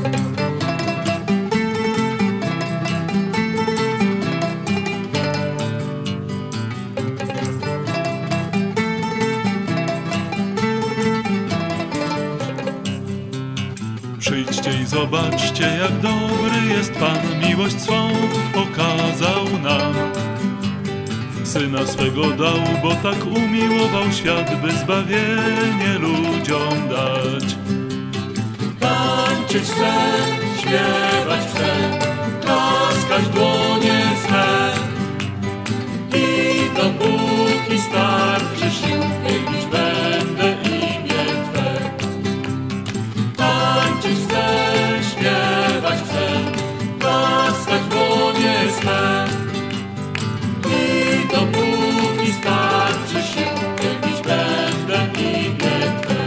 Przyjdźcie i zobaczcie, jak dobry jest Pan, miłość swą okazał nam. Syna swego dał, bo tak umiłował świat, by zbawienie ludziom dać. Tańczyć chcę, śpiewać chcę, klaskać dłonie swe. I dopóki starczy sił, wielbić będę imię Twe. Tańczyć chcę, śpiewać chcę, klaskać dłonie swe. I dopóki starczy sił, wielbić będę imię Twe.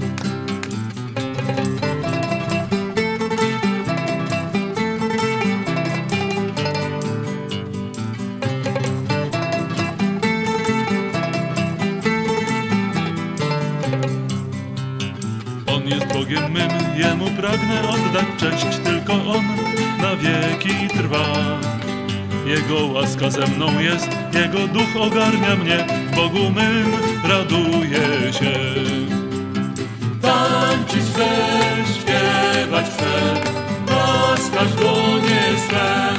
On jest Bogiem mym, Jemu pragnę oddać cześć, tylko On na wieki trwa. Jego łaska ze mną jest, Jego duch ogarnia mnie, w Bogu mym raduję się. Tańczyć chcę, śpiewać chcę, klaskać dłonie swe.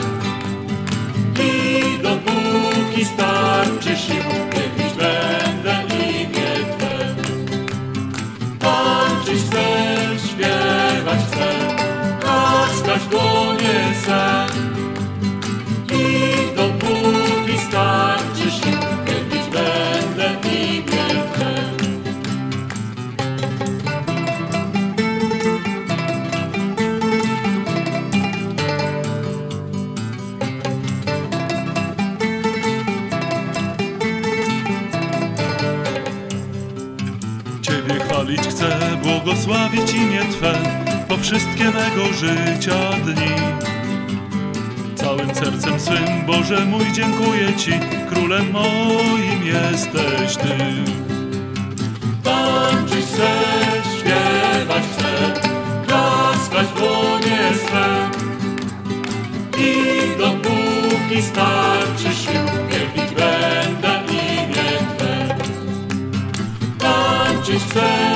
I dopóki starczy sił, wielbić będę imię Twe. Tańczyć chcę, śpiewać chcę, klaskać dłonie swe. I dopóki starczy sił, wielbić będę imię Twe. Ciebie chwalić chcę, błogosławić imię Twe po wszystkie mego życia dni. Całym sercem swym, Boże mój, dziękuję Ci, królem moim jesteś Ty. Tańczyć chcę, śpiewać chcę, klaskać dłonie swe. I dopóki starczy sił, wielbić będę imię Twe. Tańczyć chcę,